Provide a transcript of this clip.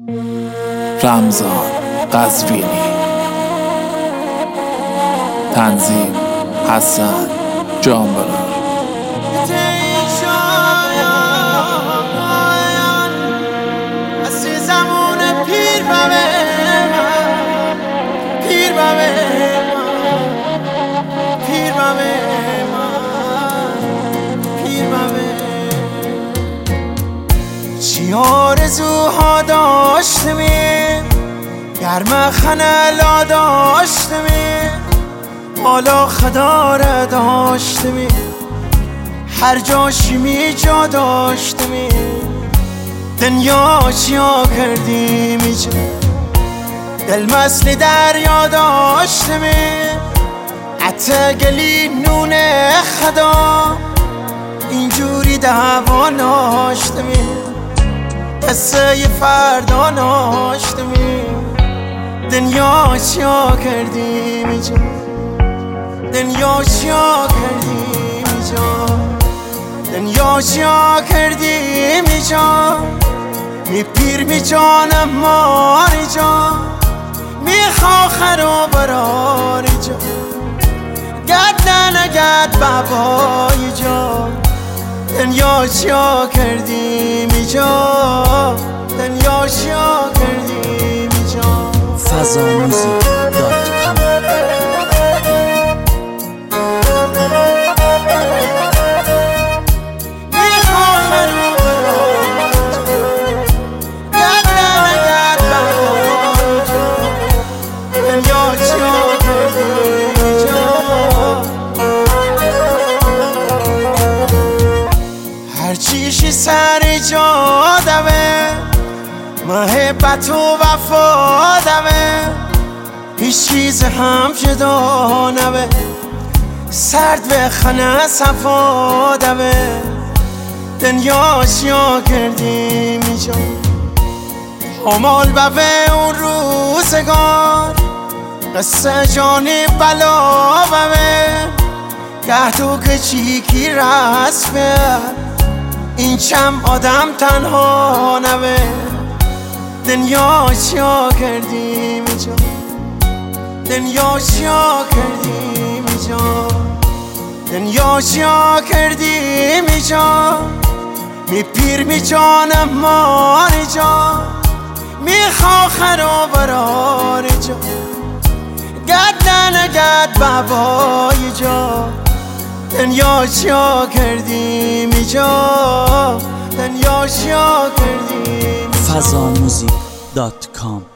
رمضان قزوینی. تنظیم حسن جانبران. چی آرزوها داشتمی گرم خنلا داشتمی حالا خداره داشتمی هر جاشی می جا داشتمی دنیا چیا کردی می جا دل مثل دریا داشتمی حتی گلی نون خدا اینجوری دعوا ناشتمی قصه ی فردا ناشتمی دنیا چیا کردی می جا دنیا چیا کردی می جا دنیا چیا کردی می جا می پیر می جانم ماری جا می خواخر و براری جا گرد نگرد بابای جا دنیا چیا کردی می جا دنیا چیا کردی می جا FazaMusic.com چیشی سر جا دوه محبت و وفا دوه هیچ چیز هم جدا نوه سرد به خنه صفا دوه دنیا چیا کردی می جا همال بوه اون روزگار قصه جانی بلا بوه گه تو که چیکی رسمه این چم آدم تنها نوه دنیا چیا کردی می جا دنیا چیا کردی می جا دنیا چیا کردی می جا می پیر می جانم ماری جا می خواخر و براری جا گرد نگرد بابای جا دنیا چیا کردی می جا دنیا چیا کردی FazaMusic.com